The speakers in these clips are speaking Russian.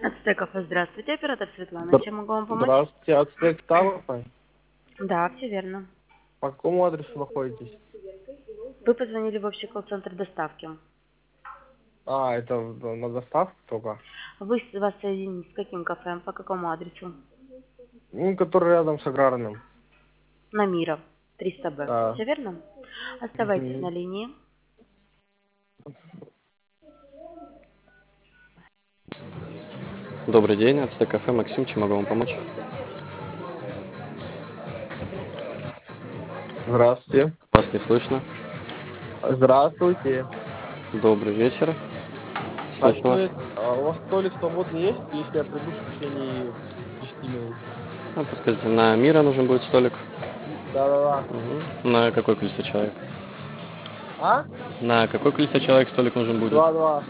Ацтеков, здравствуйте, оператор Светлана. Здра- Чем могу вам помочь? Здравствуйте, Ацтек Тавр. Да, все верно. По какому адресу находитесь? Вы позвонили в общий колл-центр доставки. А, это на доставку только? Вас соединить с каким кафе? По какому адресу? Ну, который рядом с аграрным. На Мира, 300Б. Да. Все верно? Оставайтесь на линии. Добрый день, Ацтек кафе, Максим, чем могу вам помочь? Здравствуйте. Вас не слышно. Здравствуйте. Добрый вечер. Так, Слышно вас. у вас столик свободный есть, если я приду в течение 10 минут? Ну, подскажите, на Мира нужен будет столик? Да-да-да. Угу. На какое количество человек? А? На какое количество человек столик нужен будет? Два.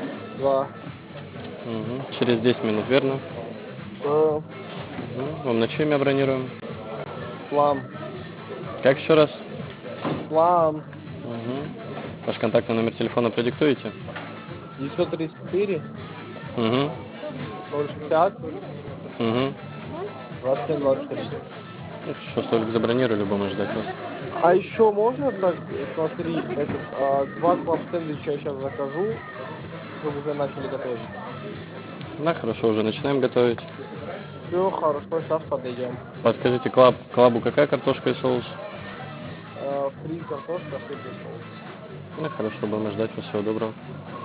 Угу. Через 10 минут, верно? Угу. Вам на чье имя бронируем? Ислам. Как еще раз? Ислам. Угу. Ваш контактный номер телефона продиктуете? 934 Угу. 060 Угу. 2723. Ну, хорошо, столик забронировали, будем ждать вас. А еще можно так, смотри, два клаб-сэндвича я сейчас закажу, чтобы уже начали готовить. Да, хорошо, уже начинаем готовить. Все, хорошо, сейчас подойдем. Подскажите, клабу какая картошка и соус? Фри картошка, сыр и соус. Ну, хорошо, будем ждать вас. Всего доброго.